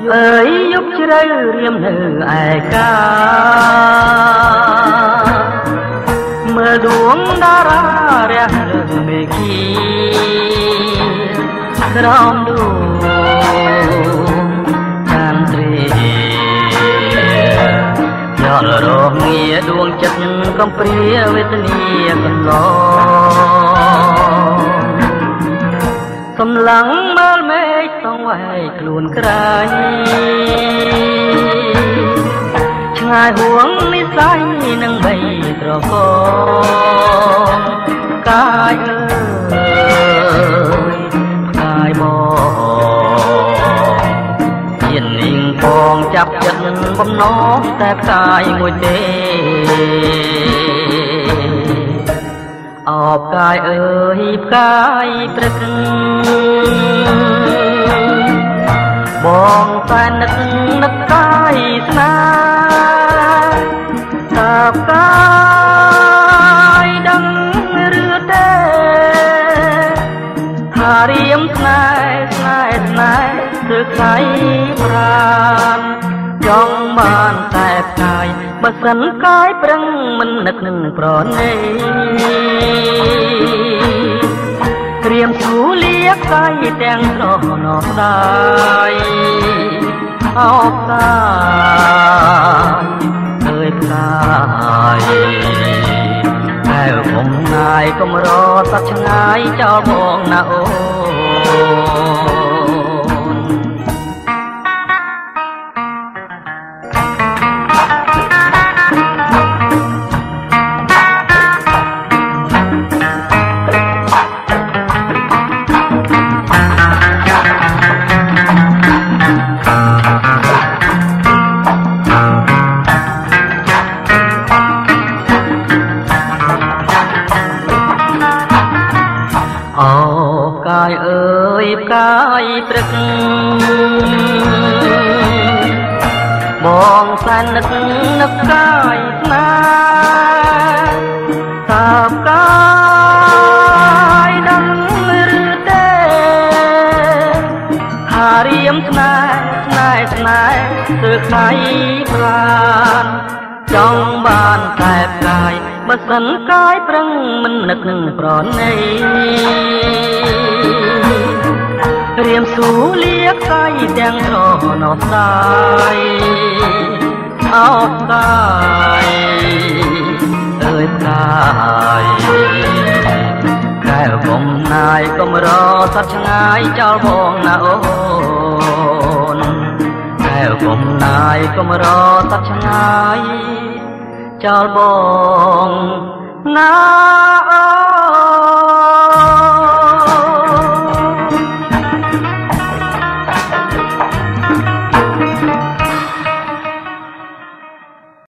អើយយប់ជ្រៅរៀមនៅឯកាមើលដួងតារារះលើមេឃីក្រោមដួងចានទ្រាយល់រងាដួងចិត្តកំព្រាវេទនាកន្លងសម្លឹងមើលមេឃសងវាយខ្លួនក្រៃឆ្ងាយហួងនិស័យនឹងបីត្រកងកាយអើយកាយបងជានាងបងចាប់ចិត្តបំណងតែកាយមួយទេអបកាយអើយផ្កាយព្រឹកបងតែនឹកកាយស្នេហ៍តាបកាយដឹងឬទេថារៀមស្នេហ៍ធ្វើខ្សែប្រានចង់បានតែផ្កាយបើសិនកាយប្រឹងមិននឹកនឹងប្រណីត្រៀមធូលៀកកាយទាំងស្រស់ណោះស្ដាយអោបកាយអើយផ្កាយតែគុំណាយគុំរសត្វឆ្ងាយចោលបងណាអូកាយអើយផ្កាយព្រឹកបងសែននឹកកាយស្នេហ៍តាបកាយដឹងឬទេថារៀមស្នេហ៍ធ្វើខ្សែប្រានចង់បានតែផ្កាយបើសិនកាយប្រឹងមិននឹកនឹងប្រណីរៀមស៊ូលៀកកាយទាំងស្រស់ណោះស្ដាយអោបកាយអើយផ្កាយកែវគុំណាយគុំរសត្វឆ្ងាយចោលបងណាអូនកែវគុំណាយគុំរសត្វឆ្ងាយចោលបងណាអូ